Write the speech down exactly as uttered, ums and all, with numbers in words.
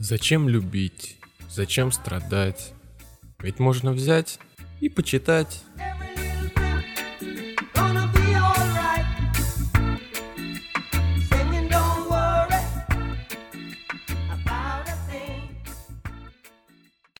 Зачем любить? Зачем страдать? Ведь можно взять и почитать.